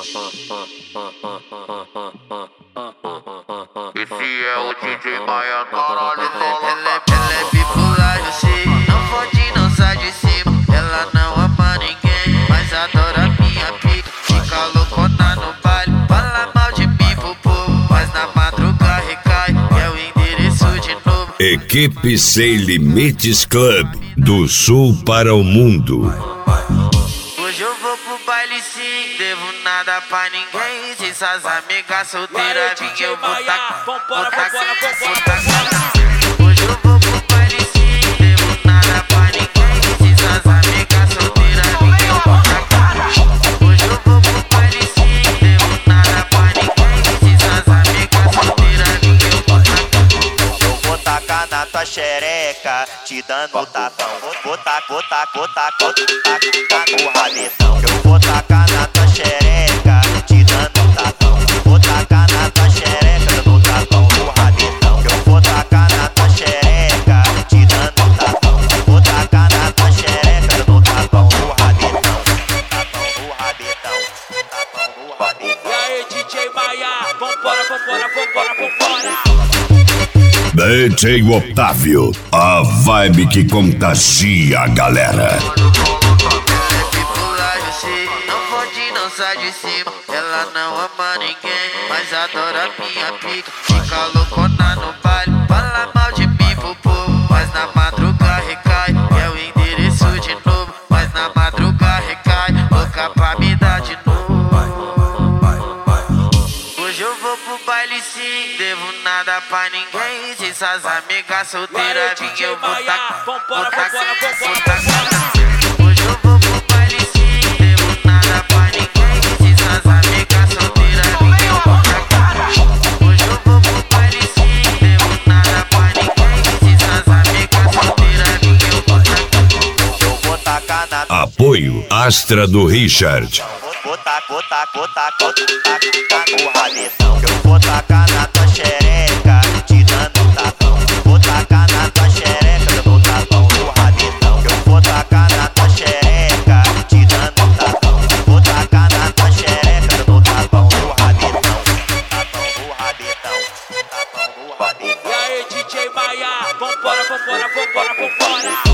Esse é o DJ Maia, caralho, Ela é bipolar, eu sei. Não fode, não sai de cima. Ela não ama ninguém, mas adora minha pica. Fica loucona no baile, fala mal de mim pro povo, mas na madruga recai. É o endereço de novo. Equipe Sem Limites Club, do sul para o mundo. Hoje eu vou pro baile sim, devo nada pra ninguém. Se essas amigas solteiras vir, eu vou tacar. Hoje eu vou pro baile sim, devo nada pra ninguém. Se essas amigas solteiras vir, eu vou tacar. Hoje eu vou pro baile sim, devo nada pra ninguém. Se essas amigas solteiras vir, eu vou tacar. Eu vou tacar na tua xereca, te dando tapão. Vou tacar no rabetão. Eu vou tacar na tua xereca, te dando tapão. Vou tacar na tua xereca, dando tapão no rabetão. Eu vou tacar na tua xereca, te dando tapão. Vou tacar na tua xereca, dando tapão no rabetão. Tapão no rabetão, tapão no rabetão. E aí, DJ Maia, vambora. DJ Otávio, a vibe que contagia a galera. Não fode, não sai de cima. Ela não ama ninguém, mas adora minha pica. Fica loucona no baile, fala mal de mim pro povo, mas na madruga recai. É o endereço de novo, mas na madruga recai. Louca pra me dar de novo. Hoje eu vou pro baile sim, devo nada pra ninguém. Se essas amigas solteiras vir, eu vou tacar. Hoje eu vou pro baile sim, devo nada pra ninguém. Se essas amigas solteiras vir, eu vou tacar. Hoje eu vou pro baile sim, devo nada pra ninguém. Se essas amigas solteiras vir, eu vou tacar. Eu vou tacar na Apoio Astra do Richard. Vou tacar no rabetão. Eu vou tacar na tua xereca, te dando tapão. Vou tacar na tua xereca, dando tapão no rabetão. Eu vou tacar na tua xereca, te dando tapão. Vou tacar na tua xereca, dando tapão no rabetão. Tapão no rabetão, tapão no rabetão. E aí, DJ Maia, vambora.